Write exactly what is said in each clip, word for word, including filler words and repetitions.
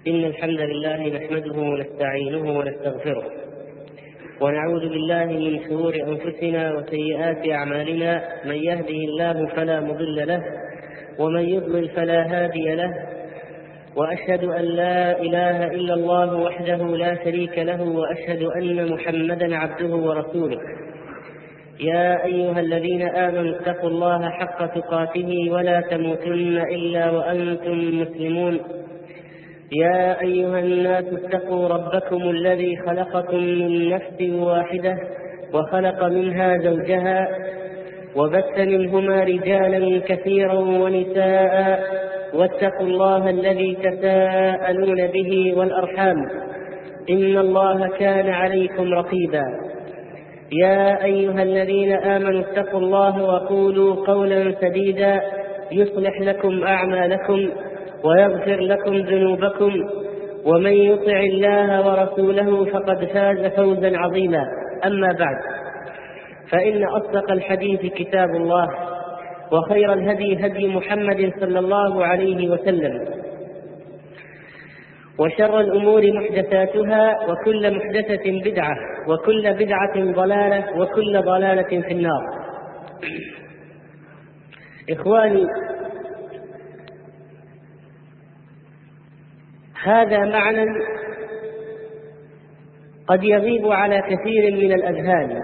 إن الحمد لله نحمده ونستعينه ونستغفره ونعوذ بالله من شرور أنفسنا وسيئات أعمالنا. من يهده الله فلا مضل له ومن يضلل فلا هادي له، وأشهد أن لا إله إلا الله وحده لا شريك له، وأشهد أن محمدا عبده ورسوله. يا أيها الذين آمنوا اتقوا الله حق تقاته ولا تموتن إلا وأنتم مسلمون. يا أيها الناس اتقوا ربكم الذي خلقكم من نفس واحدة وخلق منها زوجها وبث منهما رجالا كثيرا ونساء، واتقوا الله الذي تساءلون به والأرحام، إن الله كان عليكم رقيبا. يا أيها الذين آمنوا اتقوا الله وقولوا قولا سديدا يصلح لكم أعمالكم ويغفر لكم ذنوبكم، ومن يطع الله ورسوله فقد فاز فوزا عظيما. أما بعد، فإن أصدق الحديث كتاب الله، وخير الهدي هدي محمد صلى الله عليه وسلم، وشر الأمور محدثاتها، وكل محدثة بدعة، وكل بدعة ضلالة، وكل ضلالة في النار. إخواني، هذا معنى قد يغيب على كثير من الأذهان،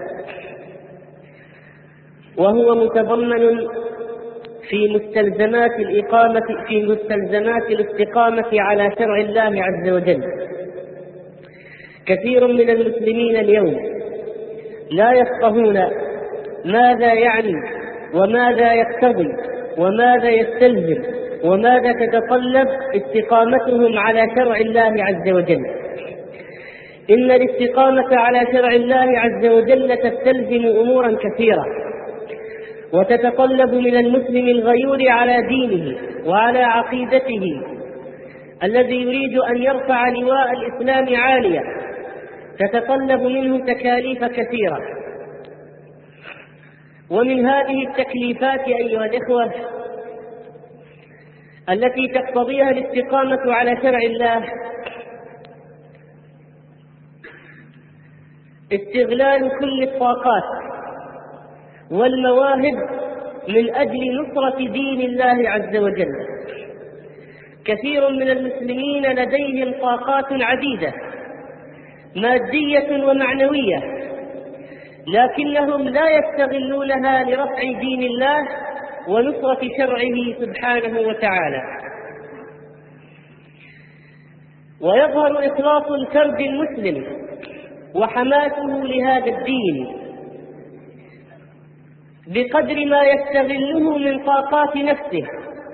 وهو متضمن في مستلزمات الإقامة في مستلزمات الاستقامة على شرع الله عز وجل. كثير من المسلمين اليوم لا يفقهون ماذا يعني وماذا يقتضي وماذا يستلزم وماذا تتطلب استقامتهم على شرع الله عز وجل. إن الاستقامة على شرع الله عز وجل تستلزم أمورا كثيرة، وتتطلب من المسلم الغيور على دينه وعلى عقيدته الذي يريد أن يرفع لواء الإسلام عالية، تتطلب منه تكاليف كثيرة. ومن هذه التكليفات أيها الإخوة التي تقتضيها الاستقامة على شرع الله استغلال كل الطاقات والمواهب من أجل نصرة دين الله عز وجل. كثير من المسلمين لديهم طاقات عديدة مادية ومعنوية، لكنهم لا يستغلونها لرفع دين الله ونصرة شرعه سبحانه وتعالى. ويظهر إخلاص الفرد المسلم وحماسه لهذا الدين بقدر ما يستغله من طاقات نفسه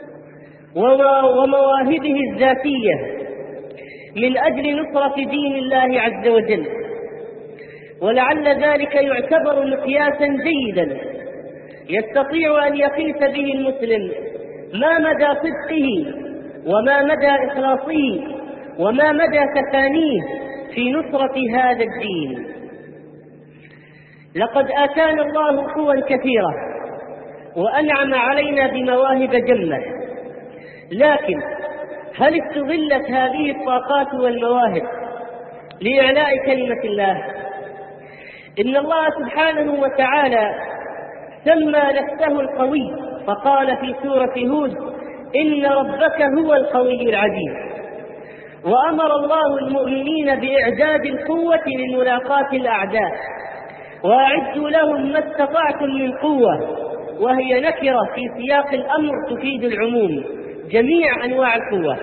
ومواهبه الذاتية من أجل نصرة دين الله عز وجل. ولعل ذلك يعتبر مقياسا جيدا يستطيع أن يقيس به المسلم ما مدى صدقه وما مدى إخلاصه وما مدى تفانيه في نصرة هذا الدين. لقد آتانا الله قوى كثيرة وأنعم علينا بمواهب جمة، لكن هل استغلت هذه الطاقات والمواهب لإعلاء كلمة الله؟ إن الله سبحانه وتعالى سمى نفسه القوي، فقال في سورة هود: إن ربك هو القوي العزيز. وأمر الله المؤمنين بإعداد القوة لملاقاة الأعداء، وأعدوا لهم ما استطعتم من قوة، وهي نكرة في سياق الأمر تفيد العموم، جميع أنواع القوة.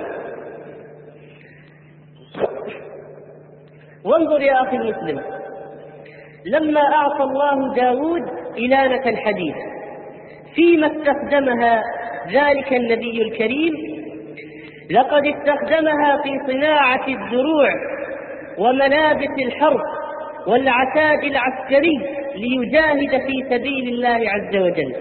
وانظر يا أخي المسلم، لما أعطى الله داود إلانة الحديد، فيما استخدمها ذلك النبي الكريم؟ لقد استخدمها في صناعة الدروع وملابس الحرب والعتاد العسكري ليجاهد في سبيل الله عز وجل.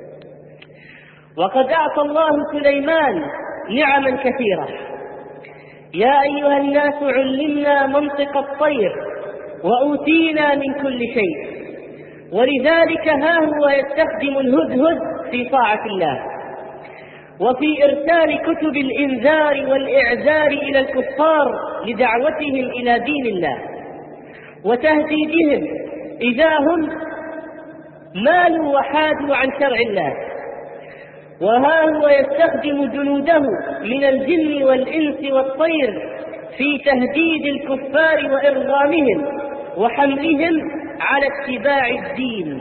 وقد أعطى الله سليمان نعما كثيرة. يا أيها الناس علمنا منطق الطير وأوتينا من كل شيء، ولذلك ها هو يستخدم الهدهد في طاعة الله. وفي إرسال كتب الإنذار والإعذار إلى الكفار لدعوتهم إلى دين الله وتهديدهم إذا هم مالوا وحادوا عن شرع الله. وها هو يستخدم جنوده من الجن والإنس والطير في تهديد الكفار وإرغامهم وحملهم على اتباع الدين.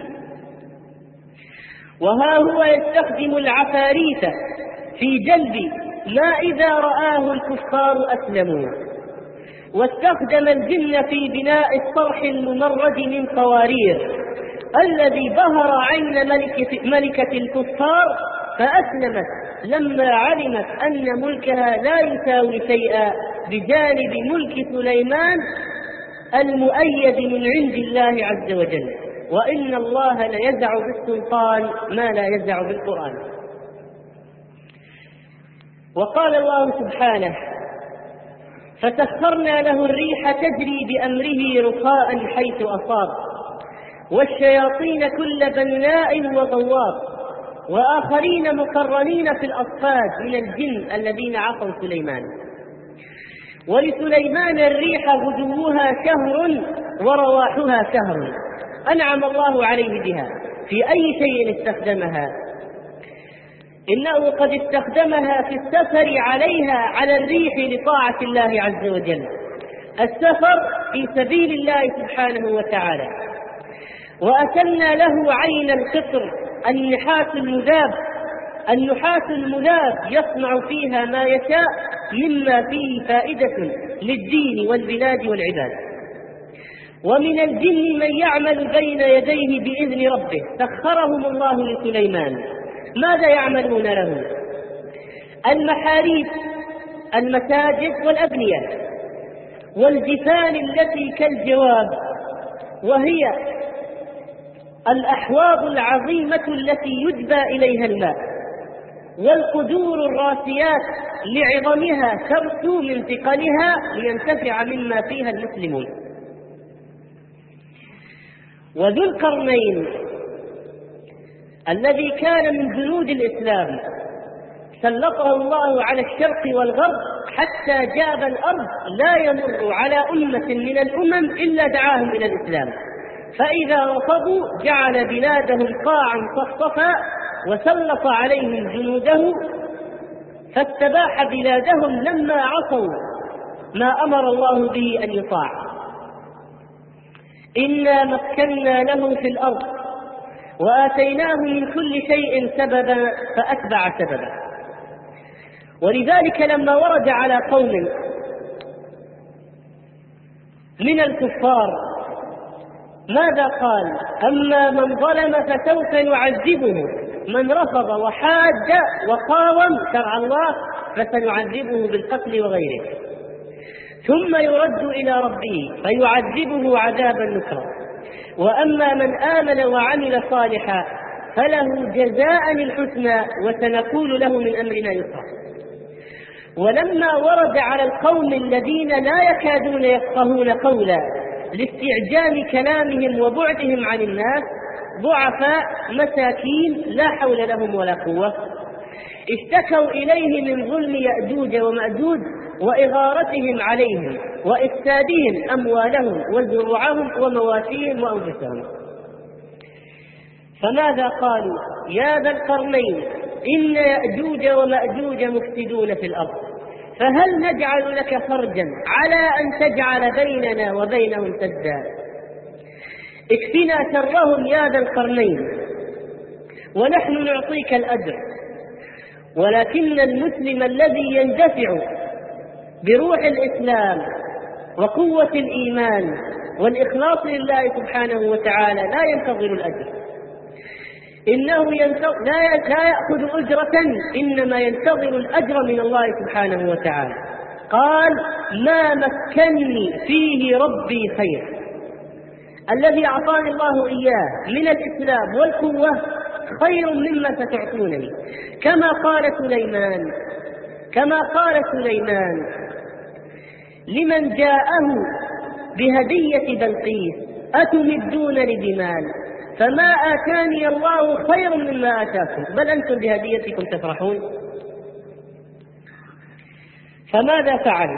وها هو يستخدم العفاريت في جلب ما إذا رآه الكفار أسلموا، واستخدم الجن في بناء الصرح الممرد من قوارير الذي ظهر عين ملكة, ملكة الكفار فأسلمت لما علمت أن ملكها لا يساوي شيئا بجانب ملك سليمان المؤيد من عند الله عز وجل. وإن الله ليزع بالسلطان ما لا يزع بالقرآن. وقال الله سبحانه: فسخرنا له الريح تجري بأمره رخاء حيث أصاب والشياطين كل بناء وغواص وآخرين مقرنين في الأصفاد من الجن الذين عصوا سليمان. ولسليمان الريح غدوها شهر ورواحها شهر أنعم الله عليه بها. في أي شيء استخدمها؟ إنه قد استخدمها في السفر عليها على الريح لطاعة الله عز وجل، السفر في سبيل الله سبحانه وتعالى. وأسلنا له عين القطر النحاس المذاب النحاس المذاب يصنع فيها ما يشاء مما فيه فائدة للدين والبلاد والعباد. ومن الجن من يعمل بين يديه بإذن ربه سخرهم الله لسليمان. ماذا يعملون له؟ المحاريب، المساجد والأبنية، والجفان التي كالجواب، وهي الأحواض العظيمة التي يجبى إليها الماء، والقدور الراسيات لعظمها ترسو من ثقلها لينتفع مما فيها المسلمون. وذو القرنين الذي كان من جنود الإسلام سلطه الله على الشرق والغرب حتى جاب الأرض لا يمر على أمة من الأمم إلا دعاهم إلى الإسلام، فإذا رفضوا جعل بلادهم قاعا صفصفا وسلط عليهم جنوده فاستباح بلادهم لما عصوا ما أمر الله به أن يطاع. إنا مكنا له في الأرض وآتيناه من كل شيء سببا فأتبع سببا. ولذلك لما ورد على قوم من الكفار ماذا قال؟ أما من ظلم فسوف نعذبه، من رفض وحاد وقاوم شرع الله فسنعذبه بالقتل وغيره، ثم يرد إلى ربه فيعذبه عذابا نكرا. وأما من آمن وعمل صالحا فله جزاء الحسنى وسنقول له من أمرنا يسرا. ولما ورد على القوم الذين لا يكادون يفقهون قولا لاستعجال كلامهم وبعدهم عن الناس، ضعفاء مساكين لا حول لهم ولا قوة، اشتكوا إليه من ظلم يأجوج ومأجوج وإغارتهم عليهم وإفسادهم أموالهم وزروعهم ومواشيهم وأنفسهم. فماذا قالوا؟ يا ذا القرنين إن يأجوج ومأجوج مفسدون في الأرض فهل نجعل لك فرجا على أن تجعل بيننا وبينهم سدا؟ اكفنا شرهم يا ذا القرنين ونحن نعطيك الأجر. ولكن المسلم الذي يندفع بروح الإسلام وقوة الإيمان والإخلاص لله سبحانه وتعالى لا ينتظر الأجر، إنه ينتظر لا, لا يأخذ أجرة، إنما ينتظر الأجر من الله سبحانه وتعالى. قال: ما مكنني فيه ربي خير. الذي أعطاني الله إياه من الإسلام والقوة خير مما ستعطونني. كما قال سليمان كما قال سليمان لمن جاءه بهدية بلقيس: أتمدونني بمال فما آتاني الله خير مما آتاكم بل أنتم بهديتكم تفرحون. فماذا فعل؟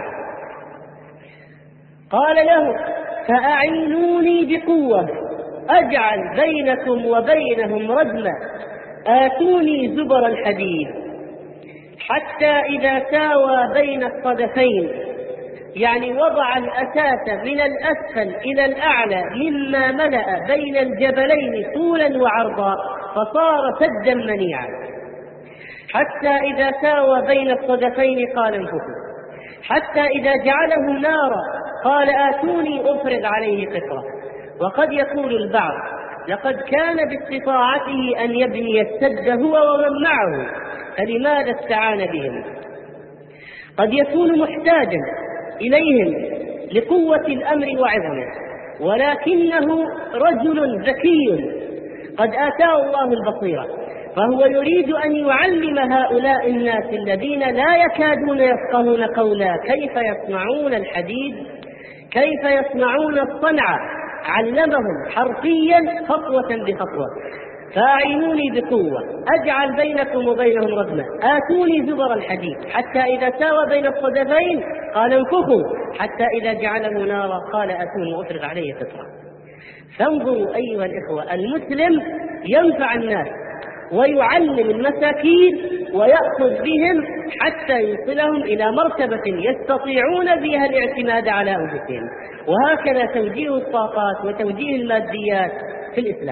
قال له: فأعينوني بقوة أجعل بينكم وبينهم ردما، آتوني زبر الحديد، حتى إذا ساوى بين الصدفين، يعني وضع الأساس من الأسفل إلى الأعلى مما ملأ بين الجبلين طولا وعرضا، فصار سدا منيعا. حتى إذا ساوى بين الصدفين قال: انفخوا. حتى إذا جعله نارا قال: آتوني أفرغ عليه قطرة. وقد يقول البعض: لقد كان باستطاعته أن يبني السد هو ومن معه، فلماذا استعان بهم؟ قد يكون محتاجا إليهم لقوة الأمر وعظمه، ولكنه رجل ذكي قد آتاه الله البصيرة، فهو يريد أن يعلم هؤلاء الناس الذين لا يكادون يفقهون قولا كيف يصنعون الحديد، كيف يصنعون الصنعة. علمهم حرفيا خطوة بخطوة: فأعينوني بقوة أجعل بينكم وبينهم ردما، آتوني زبر الحديد، حتى إذا ساوى بين الصدفين قال: انفخوا. حتى إذا جعله نارا قال: آتوني أفرغ عليه قطرة. فانظروا أيها الإخوة، المسلم ينفع الناس ويعلم المساكين ويأخذ بهم حتى يوصلهم إلى مرتبة يستطيعون بها الاعتماد على أنفسهم. وهكذا توجيه الطاقات وتوجيه الماديات في الإسلام.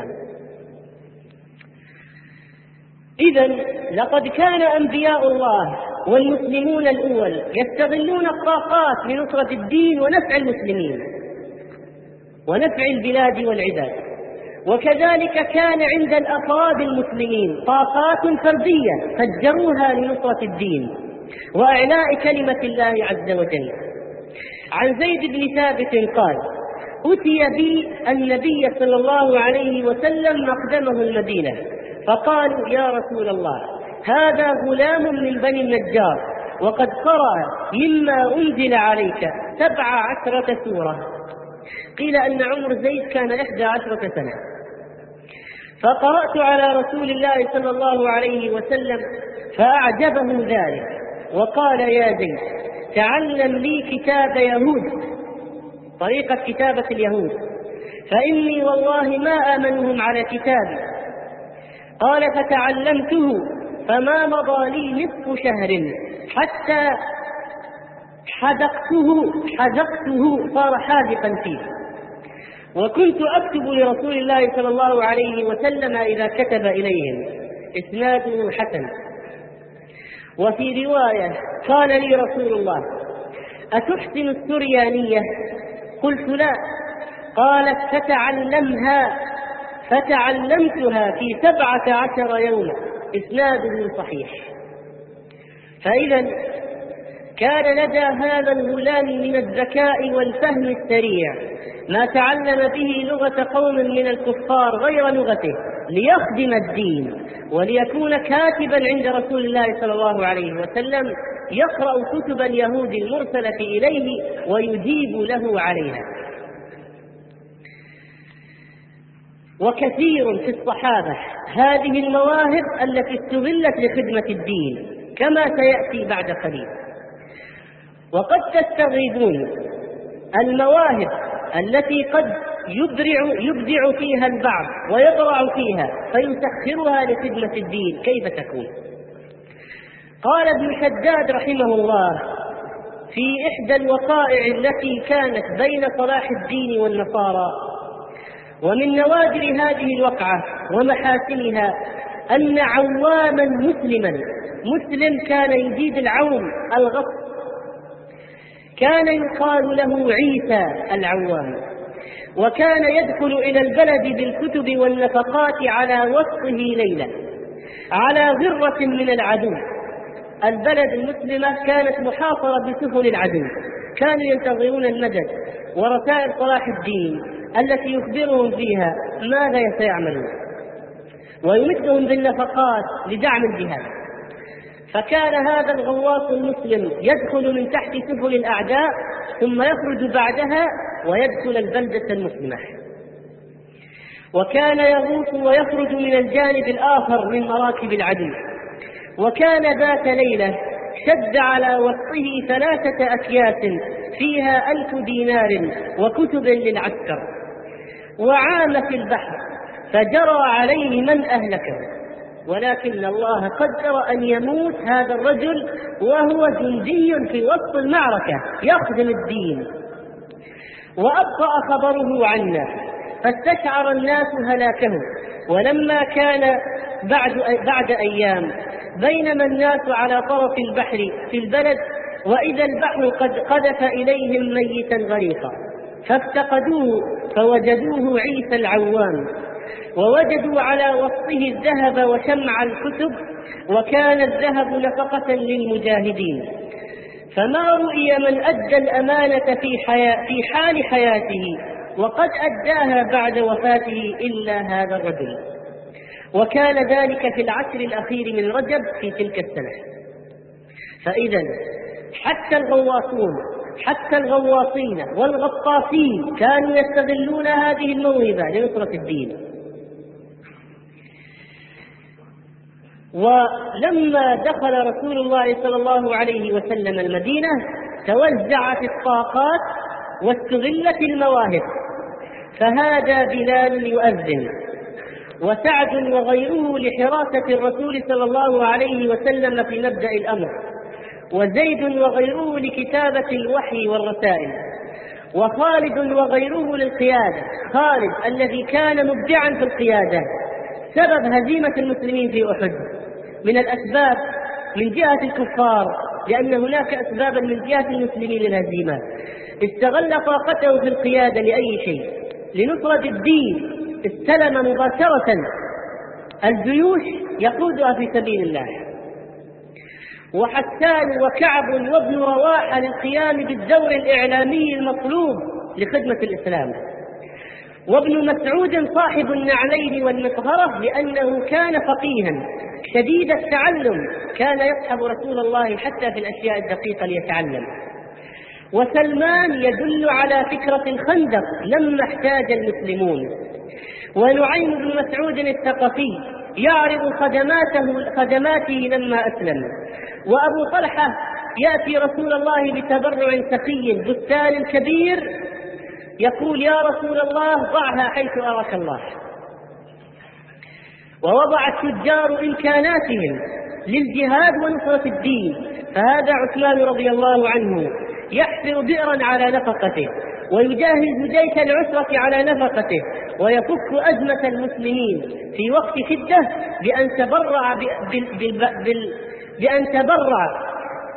إذن لقد كان أنبياء الله والمسلمون الأول يستغلون الطاقات لنصرة الدين ونفع المسلمين ونفع البلاد والعباد، وكذلك كان عند الأفراد المسلمين طاقات فردية فجروها لنصرة الدين وإعلاء كلمة الله عز وجل. عن زيد بن ثابت قال: أتي بي النبي صلى الله عليه وسلم مقدمه المدينة، فقالوا: يا رسول الله، هذا غلام من بني النجار، وقد قرأ مما أنزل عليك سبع عشرة سورة. قيل أن عمر زيد كان إحدى عشرة سنة. فقرأت على رسول الله صلى الله عليه وسلم فأعجبه ذلك، وقال: يا زيد، تعلم لي كتاب يهود، طريقة كتابة اليهود، فإني والله ما آمنهم على كتابي. قال: فتعلمته، فما مضى لي نصف شهر حتى حذقته حذقته صار حاذقا فيه، وكنت أكتب لرسول الله صلى الله عليه وسلم إذا كتب إليهم. إسناده حسن. وفي رواية: قال لي رسول الله: أتحسن السريانية؟ قلت: لا. قالت: فتعلمها. فتعلمتها في سبعة عشر يوما. إسناده صحيح. فإذا كان لدى هذا الغلام من الذكاء والفهم السريع ما تعلم به لغة قوم من الكفار غير لغته ليخدم الدين وليكون كاتبا عند رسول الله صلى الله عليه وسلم، يقرأ كتب اليهود المرسلة إليه ويجيب له عليها. وكثير في الصحابة هذه المواهب التي استغلت لخدمة الدين كما سيأتي بعد قليل. وقد تستغربون المواهب التي قد يبدع, يبدع فيها البعض ويطرع فيها فيسخرها لخدمة الدين، كيف تكون؟ قال ابن شداد رحمه الله في إحدى الوقائع التي كانت بين صلاح الدين والنصارى: ومن نوادر هذه الوقعة ومحاسنها أن عواما مسلما مسلم كان يجيد العوم الغصب، كان يقال له عيسى العوام، وكان يدخل إلى البلد بالكتب والنفقات على وسطه ليلة على غرة من العدو. البلد المسلمة كانت محاصرة بسفن العدو، كانوا ينتظرون المدد ورسائل صلاح الدين التي يخبرهم فيها ماذا سيعملون، ويمدهم بالنفقات لدعم الجهاد. فكان هذا الغواص المسلم يدخل من تحت سفن الأعداء ثم يخرج بعدها ويدخل البلدة المسلمة، وكان يغوص ويخرج من الجانب الآخر من مراكب العدو. وكان ذات ليلة شد على وسطه ثلاثة أكياس فيها ألف دينار وكتب للعسكر، وعام في البحر فجرى عليه من أهلكه، ولكن الله قدر أن يموت هذا الرجل وهو جندي في وسط المعركة يخدم الدين. وأبطأ خبره عنا فاستشعر الناس هلاكه. ولما كان بعد, بعد أيام بينما الناس على طرف البحر في البلد، وإذا البحر قد قذف إليهم ميتا غريقا، فافتقدوه فوجدوه عيسى العوام، ووجدوا على وسطه الذهب وشمع الكتب، وكان الذهب نفقة للمجاهدين. فما رؤي من أدى الأمانة في, حياة في حال حياته وقد أداها بعد وفاته إلا هذا الرجل. وكان ذلك في العشر الأخير من رجب في تلك السنة. فإذا حتى الغواصون حتى الغواصين والغطاسين كانوا يستغلون هذه الموهبة لنصرة الدين. ولما دخل رسول الله صلى الله عليه وسلم المدينة توزعت الطاقات واستغلت المواهب، فهذا بلال يؤذن، وسعد وغيره لحراسة الرسول صلى الله عليه وسلم في مبدأ الأمر، وزيد وغيره لكتابة الوحي والرسائل، وخالد وغيره للقيادة. خالد الذي كان مبدعا في القيادة سبب هزيمة المسلمين في أحد من الأسباب من جهة الكفار، لأن هناك أسبابا من جهة المسلمين للهزيمة. استغل طاقته في القيادة لأي شيء، لنصرة الدين، استلم مباشرة الجيوش يقودها في سبيل الله. وحسان وكعب وابن رواحة للقيام بالدور الإعلامي المطلوب لخدمة الإسلام. وابن مسعود صاحب النعلين والمطهرة لأنه كان فقيها شديد التعلم، كان يصحب رسول الله حتى في الأشياء الدقيقة ليتعلم. وسلمان يدل على فكرة الخندق لما احتاج المسلمون. ونعيم بن مسعود الثقفي يعرض خدماته خدماته لما أسلم. وأبو طلحة يأتي رسول الله بتبرع سخي بستان كبير يقول يا رسول الله ضعها حيث أراك الله. ووضع التجار إمكاناتهم للجهاد ونصرة الدين، فهذا عثمان رضي الله عنه يحفر بئرا على نفقته، ويجهز جيش العسرة على نفقته، ويفك أزمة المسلمين في وقت شدة بأن تبرع بأن تبرع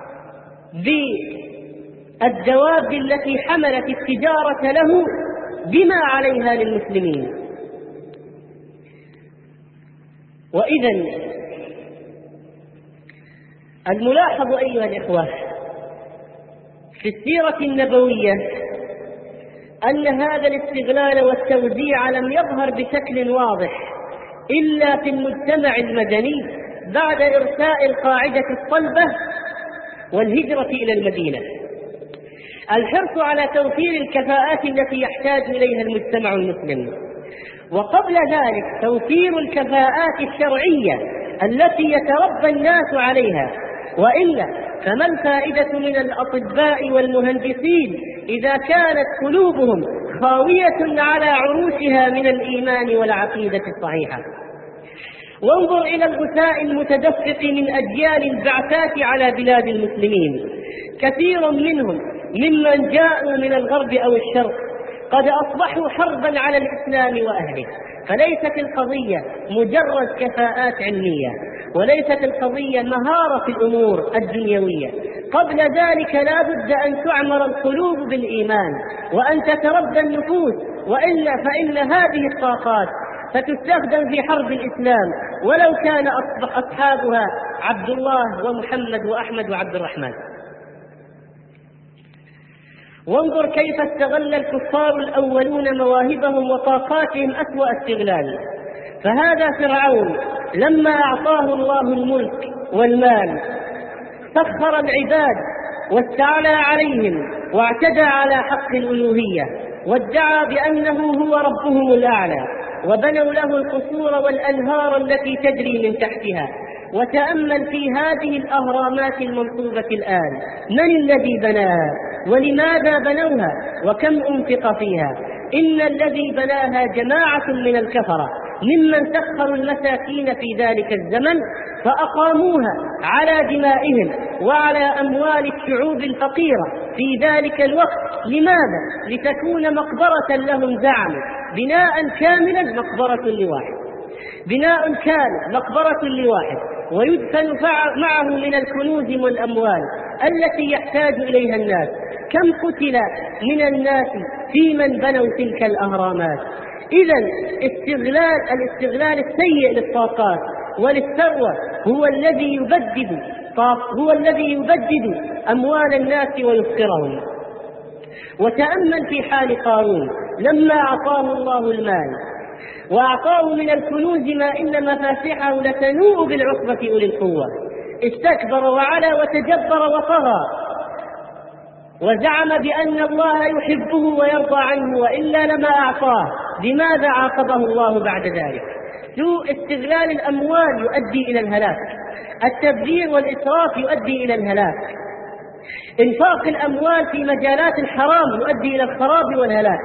بالدواب التي حملت التجارة له بما عليها للمسلمين. وإذن الملاحظ أيها الإخوة في السيرة النبوية أن هذا الاستغلال والتوزيع لم يظهر بشكل واضح إلا في المجتمع المدني بعد إرساء القاعدة الصلبة والهجرة إلى المدينة. الحرص على توفير الكفاءات التي يحتاج إليها المجتمع المسلم، وقبل ذلك توفير الكفاءات الشرعية التي يتربى الناس عليها، وإلا فما الفائدة من الأطباء والمهندسين إذا كانت قلوبهم خاوية على عروشها من الإيمان والعقيدة الصحيحة. وانظر إلى الغثاء المتدفق من أجيال البعثات على بلاد المسلمين، كثير منهم ممن جاءوا من الغرب أو الشرق قد أصبحوا حربا على الإسلام وأهله. فليست القضية مجرد كفاءات علمية، وليست القضية مهارة في الأمور الدنيوية، قبل ذلك لا بد أن تعمر القلوب بالإيمان وأن تتربى النفوس، وإلا فإن هذه الطاقات ستستخدم في حرب الإسلام ولو كان أصحابها عبد الله ومحمد وأحمد وعبد الرحمن. وانظر كيف استغل الكفار الأولون مواهبهم وطاقاتهم أسوأ استغلال. فهذا فرعون لما أعطاه الله الملك والمال سخر العباد واستعلى عليهم واعتدى على حق الألوهية، وادعى بأنه هو ربهم الأعلى، وبنوا له القصور والأنهار التي تجري من تحتها، وتأمل في هذه الأهرامات المنصوبة الآن، من الذي بناها ولماذا بنوها وكم أنفق فيها؟ إن الذي بناها جماعة من الكفرة ممن سخروا المساكين في ذلك الزمن فأقاموها على دمائهم وعلى أموال الشعوب الفقيرة في ذلك الوقت. لماذا؟ لتكون مقبرة لهم. زعموا بناء كاملا مقبرة لواحد، بناء كامل مقبرة لواحد، ويدفن معه من الكنوز والأموال التي يحتاج إليها الناس. كم قتل من الناس في من بنوا تلك الأهرامات؟ إذن استغلال الاستغلال السيء للطاقات وللثروة هو الذي يبدد هو الذي يبدد أموال الناس ويفقرهم. وتأمل في حال قارون لما أعطاه الله المال وأعطاه من الكنوز ما إن مفاتحه لتنوء بالعصبة أولي القوة، استكبر وعلا وتجبر وطغى وزعم بأن الله يحبه ويرضى عنه وإلا لما أعطاه. بماذا عاقبه الله بعد ذلك؟ سوء استغلال الأموال يؤدي إلى الهلاك، التبذير والإسراف يؤدي إلى الهلاك، إنفاق الأموال في مجالات الحرام يؤدي إلى الخراب والهلاك.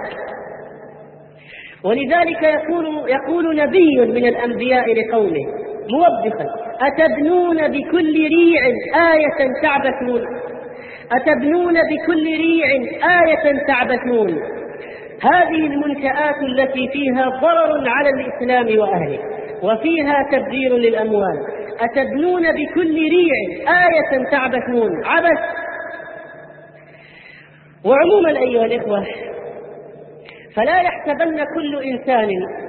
ولذلك يقول, يقول نبي من الأنبياء لقومه موبخا: أتبنون بكل ريع آية تعبثون أتبنون بكل ريع آية تعبثون. هذه المنشآت التي فيها ضرر على الإسلام وأهله وفيها تبذير للأموال، أتبنون بكل ريع آية تعبثون، عبث. وعموما أيها الإخوة، فلا يحسبن كل إنسان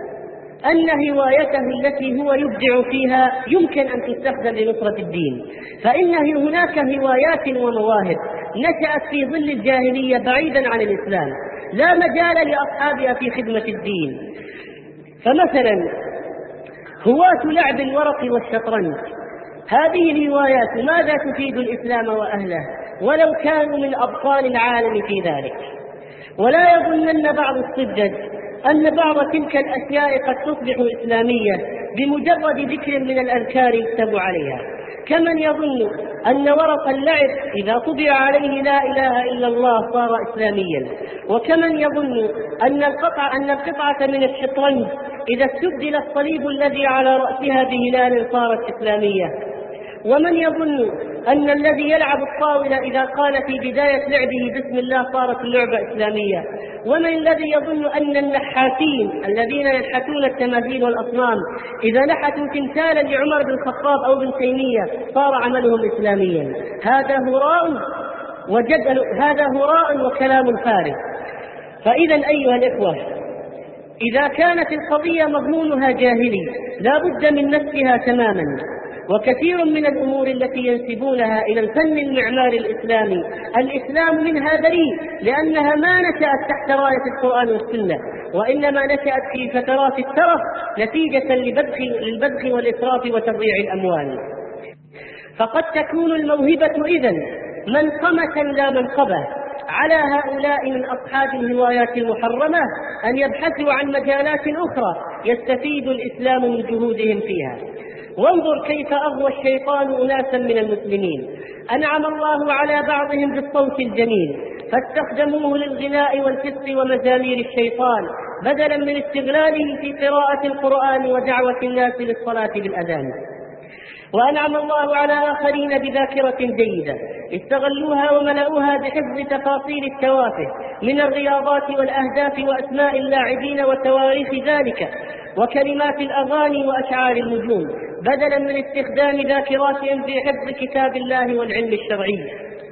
أن هوايته التي هو يبدع فيها يمكن أن تستخدم لنصرة الدين، فإن هناك هوايات ومواهب نشأت في ظل الجاهلية بعيدا عن الإسلام لا مجال لأصحابها في خدمة الدين. فمثلا هواة لعب الورق والشطرنج، هذه الهوايات ماذا تفيد الإسلام وأهله ولو كانوا من أبطال العالم في ذلك؟ ولا يظنن بعض الصدد أن بعض تلك الأشياء قد تصبح إسلامية بمجرد ذكر من الأذكار يكتب عليها، كمن يظن أن ورق اللعب إذا طبع عليه لا إله إلا الله صار إسلاميا، وكمن يظن أن القطعة, أن القطعة من الشطرنج إذا استبدل الصليب الذي على رأسها بهلال صارت إسلامية، ومن يظن أن الذي يلعب الطاولة إذا قال في بداية لعبه بسم الله صارت اللعبة إسلامية، ومن الذي يظن أن النحاتين الذين ينحتون التماثيل والأصنام إذا نحتوا تمثالا لعمر بن الخطاب أو بن تيمية صار عملهم إسلاميا. هذا هراء وجدل، هذا هراء وكلام فارغ. فإذا أيها الإخوة، إذا كانت القضية مضمونها جاهلي لا بد من نسفها تماما. وكثير من الأمور التي ينسبونها إلى الفن المعماري الإسلامي الإسلام منها بريء، لأنها ما نشأت تحت راية القرآن والسنة، وإنما نشأت في فترات الترف نتيجة للبذخ والإسراف وتضييع الأموال. فقد تكون الموهبة إذن منقمة لا منقبة. على هؤلاء من أصحاب الهوايات المحرمة أن يبحثوا عن مجالات أخرى يستفيد الإسلام من جهودهم فيها. وانظر كيف أغوى الشيطان أناسا من المسلمين، أنعم الله على بعضهم بالصوت الجميل فاستخدموه للغناء والفسق ومزامير الشيطان بدلا من استغلاله في قراءة القرآن ودعوة الناس للصلاة بالأذان. وأنعم الله على آخرين بذاكرة جيدة استغلوها وملأوها بحفظ تفاصيل التوافه من الرياضات والأهداف وأسماء اللاعبين وتواريخ ذلك وكلمات الأغاني وأشعار النجوم بدلا من استخدام ذاكراتهم في حفظ كتاب الله والعلم الشرعي.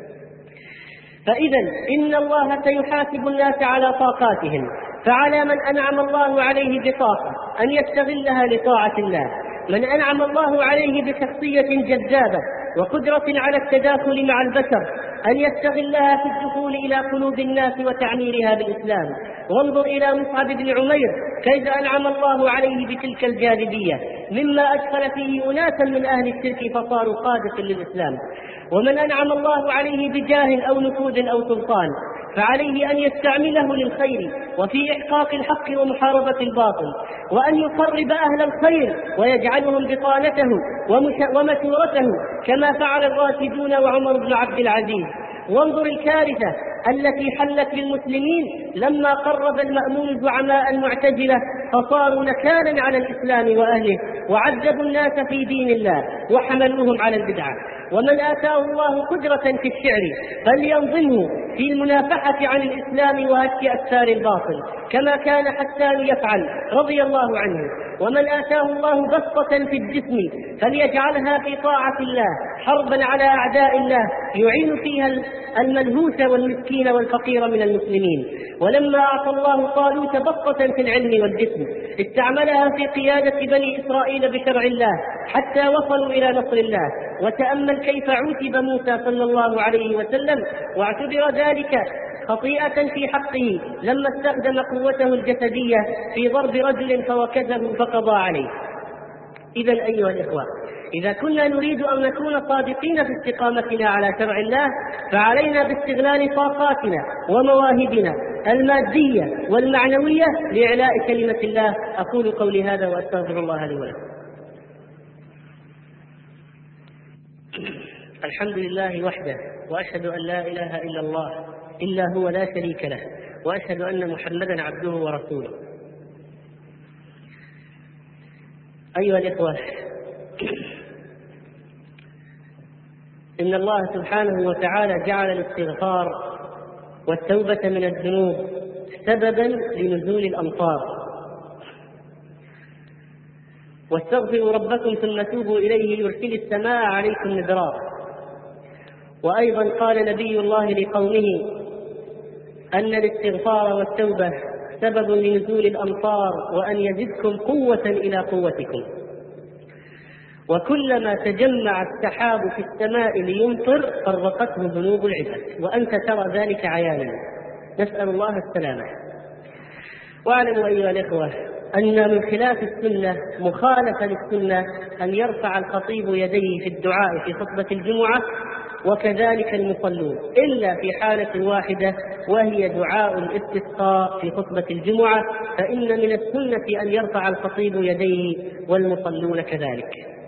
فإذا إن الله سيحاسب الناس على طاقاتهم، فعلى من أنعم الله عليه بطاقة أن يستغلها لطاعة الله، من أنعم الله عليه بشخصية جذابة وقدرة على التداخل مع البشر أن يستغلها في الدخول إلى قلوب الناس وتعميرها بالإسلام. وانظر إلى مصعب بن عمير كيف أنعم الله عليه بتلك الجاذبية مما أدخل فيه أناسا من أهل الشرك فصاروا قادة للإسلام. ومن أنعم الله عليه بجاه أو نفوذ أو سلطان فعليه أن يستعمله للخير وفي إحقاق الحق ومحاربة الباطل، وأن يقرب أهل الخير ويجعلهم بطانته ومشورته كما فعل الراشدون وعمر بن عبد العزيز. وانظر الكارثة التي حلت بالمسلمين لما قرب المأمون زعماء المعتزلة فصاروا نكالا على الإسلام وأهله، وعذبوا الناس في دين الله وحملوهم على البدعة. ومن آتاه الله قدرة في الشعر فلينظمه في المنافحة عن الإسلام وهتك أستار الباطل كما كان حسان يفعل رضي الله عنه. ومن آتاه الله بسطة في الجسم فليجعلها في طاعة الله حربا على أعداء الله يعين فيها الملهوس والمسكين والفقير من المسلمين. ولما أعطى الله طالوت بسطة في العلم والجسم استعملها في قيادة بني إسرائيل بشرع الله حتى وصلوا إلى نصر الله. وتأمل كيف عوتب موسى صلى الله عليه وسلم واعتبر ذلك خطيئة في حقه لما استخدم قوته الجسدية في ضرب رجل فوكزه فقضى عليه. إذا أيها الإخوة، إذا كنا نريد أن نكون صادقين في استقامتنا على شرع الله فعلينا باستغلال طاقاتنا ومواهبنا المادية والمعنوية لإعلاء كلمة الله. أقول قولي هذا وأستغفر الله لي ولكم. الحمد لله وحده، وأشهد أن لا إله إلا الله إلا هو لا شريك له، وأشهد أن محمدا عبده ورسوله. أيها الإخوة، إن الله سبحانه وتعالى جعل الاستغفار والتوبة من الذنوب سببا لنزول الأمطار. واستغفروا ربكم ثم توبوا إليه يرسل السماء عليكم مدرارا. وأيضا قال نبي الله لقومه أن الاستغفار والتوبة سبب لنزول الأمطار وأن يزدكم قوة إلى قوتكم. وكلما تجمع السحاب في السماء ليمطر فرقته ذنوب العباد، وأنت ترى ذلك عيانا، نسأل الله السلامة. واعلموا أيها الإخوة أن من خلاف السنة مخالفة للسنة أن يرفع الخطيب يديه في الدعاء في خطبة الجمعة وكذلك المصلون، إلا في حالة واحدة وهي دعاء الاستسقاء في خطبة الجمعة، فإن من السنة أن يرفع الخطيب يديه والمصلون كذلك.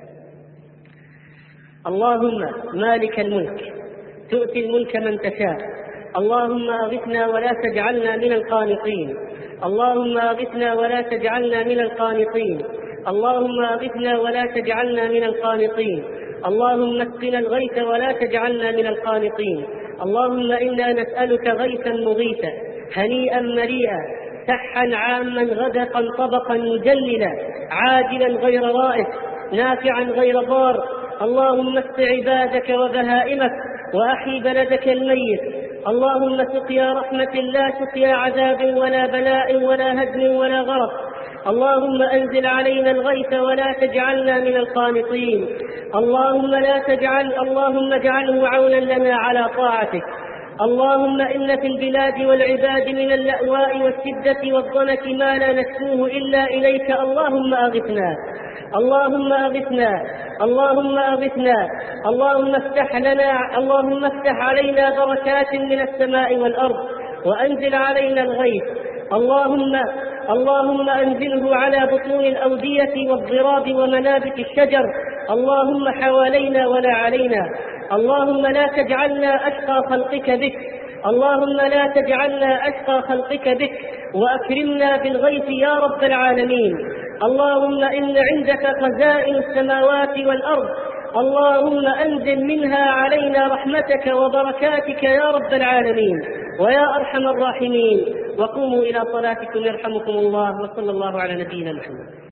اللهم مالك الملك تؤتي الملك من تشاء، اللهم أغثنا ولا تجعلنا من القانطين، اللهم أغثنا ولا تجعلنا من القانطين، اللهم أغثنا ولا تجعلنا من القانطين، اللهم اسقنا الغيث ولا تجعلنا من القانطين، اللهم إنا نسألك غيثا مغيثا هنيئا مريئا سحا عاما غدقا طبقا مجللا عاجلا غير رائس نافعا غير ضار، اللهم اسق عبادك وبهائمك وأحي بلدك الميت، اللهم سقيا رحمة لا سقيا عذاب ولا بلاء ولا هدم ولا غرق، اللهم أنزل علينا الغيث ولا تجعلنا من القانطين، اللهم لا تجعل اللهم اجعله عونا لنا على طاعتك، اللهم إن في البلاد والعباد من اللأواء والشدة والضنك ما لا نشكوه إلا إليك، اللهم أغثنا اللهم أغثنا اللهم أغثنا اللهم افتح لنا اللهم افتح علينا بركات من السماء والأرض وأنزل علينا الغيث، اللهم اللهم أنزله على بطون الأودية والضراب ومنابت الشجر، اللهم حوالينا ولا علينا، اللهم لا تجعلنا أشقى خلقك بك، اللهم لا تجعلنا أشقى خلقك بك وأكرمنا بالغيث يا رب العالمين، اللهم إن عندك خزائن السماوات والأرض، اللهم أنزل منها علينا رحمتك وبركاتك يا رب العالمين ويا أرحم الراحمين. وقوموا إلى صلاتكم يرحمكم الله، وصلى الله على نبينا محمد.